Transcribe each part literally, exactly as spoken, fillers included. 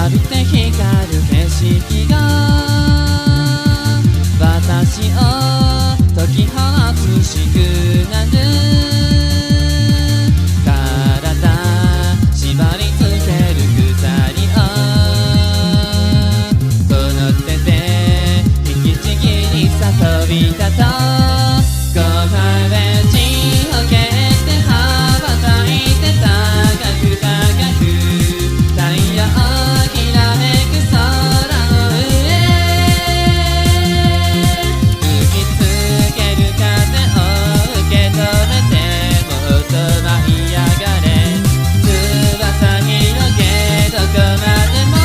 まるで光る景色が私を解き放つしくなる。体縛り付ける鎖をこの手で引きちぎりさ飛び立とう。後輩ベンチを蹴って羽ばたいて高く高く太陽きらめく空の上。吹きつける風を受け止めてもっと舞い上がれ。翼広げどこまでも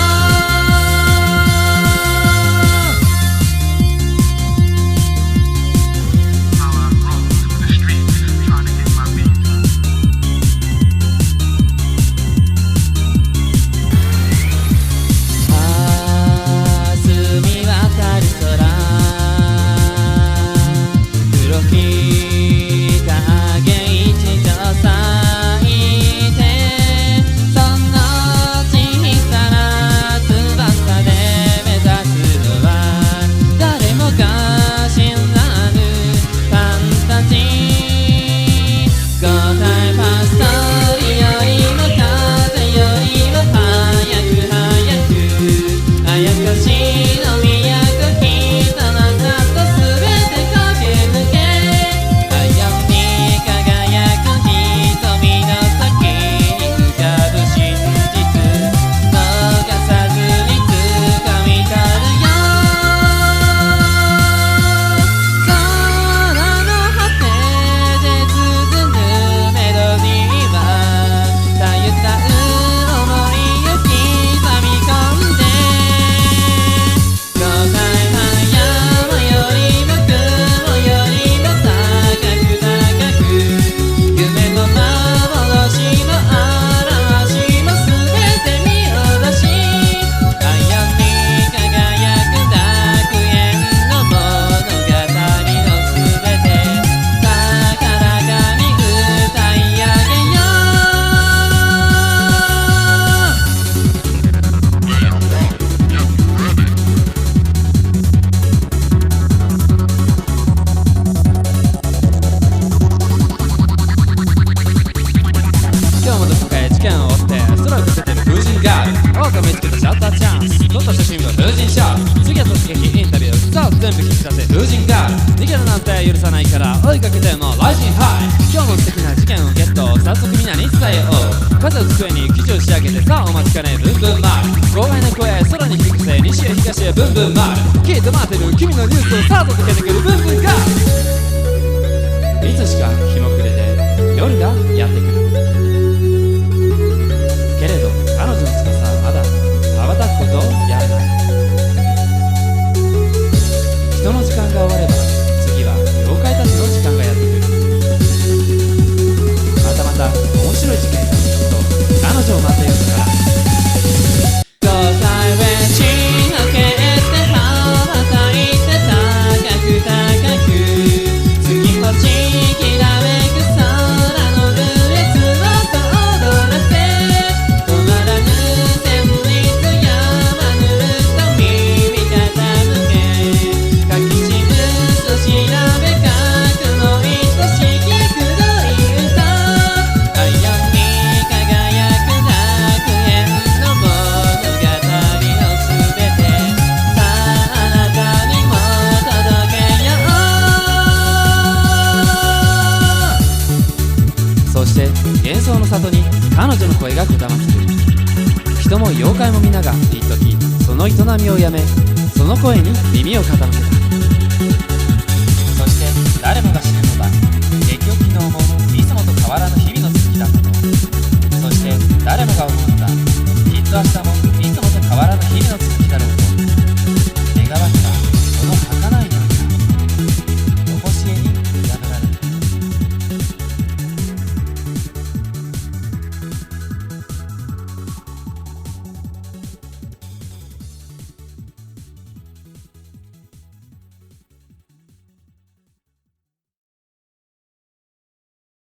見つけたシャッターチャンス。撮った写真は風神シャー。次は突撃インタビュー。さあ全部聞かせ風神ガール。逃げるなんて許さないから追いかけてもライジンハイ。今日も素敵な事件をゲット。早速みんなに伝えよう。風を机に記事を仕上げてさあお待ちかねブンブンマール。豪快な声空に響かせ西へ東へブンブンマール。聞いて待ってる君のニュースをさあ届けてくるブンブンガール。いつしか日も暮れて夜がやってくる。けれど彼女の翼はまだ羽ばたくことをやめない。人の時間が終われば次は妖怪たちの時間がやってくる。またまた面白い事件がきっと彼女を待っているから。ゴーサイウェンチを蹴って羽ばたいて高く高く月星きらめく空の上。翼を踊らせ止まらぬ旋律やまぬると耳傾けかきしむと調べかくの愛しき黒い歌。太陽に輝く楽園の物語のすべて。さああなたにも届けよう。そして幻想の里に彼女の声がこだまする。人も妖怪も皆が一時その営みをやめその声に耳を傾けた。そして誰もが知